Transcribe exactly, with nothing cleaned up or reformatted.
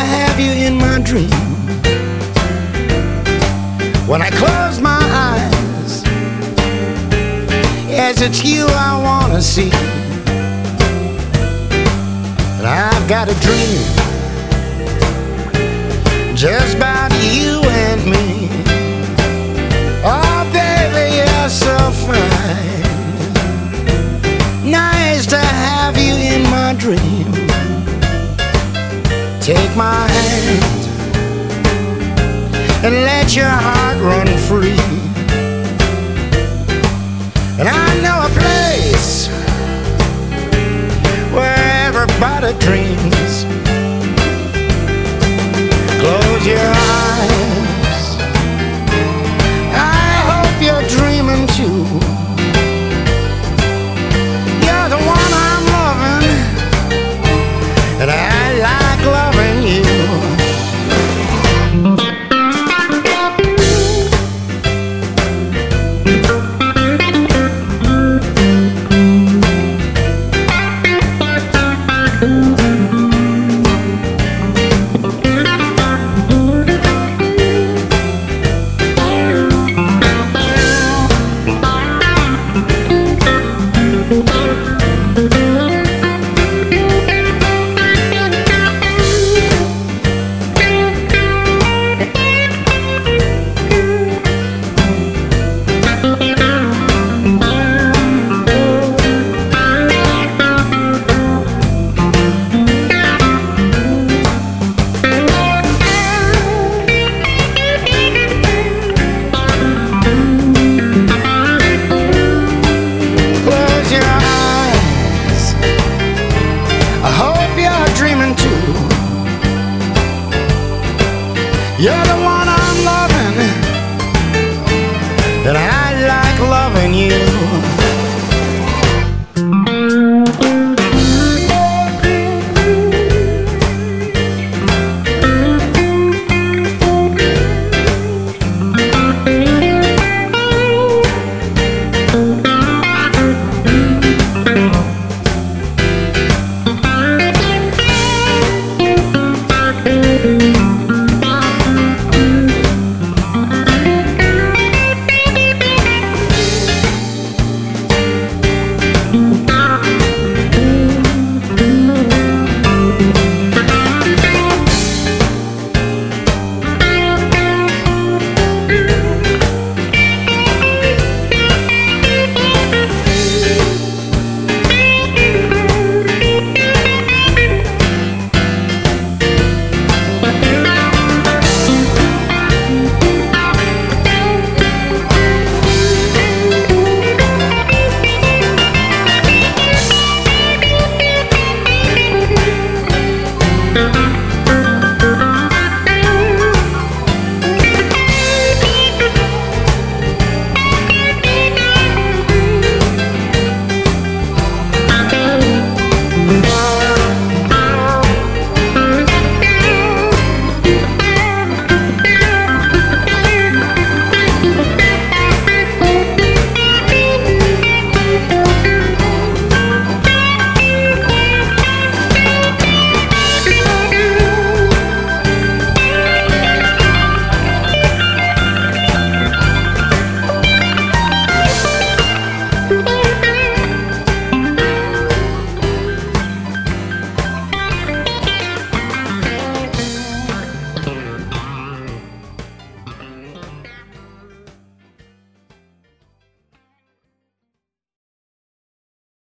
have you in my dream. When I close my eyes, yes, it's you I wanna see. And I've got a dream just about you and me. Oh, baby, you're so fine. Nice to have you in my dream. Take my hand and let your heart run free. And I know a place where everybody dreams. Close your eyes, I hope you're dreaming too. You're the one I'm loving, and I like loving you. You're the one I'm loving, and I like loving you.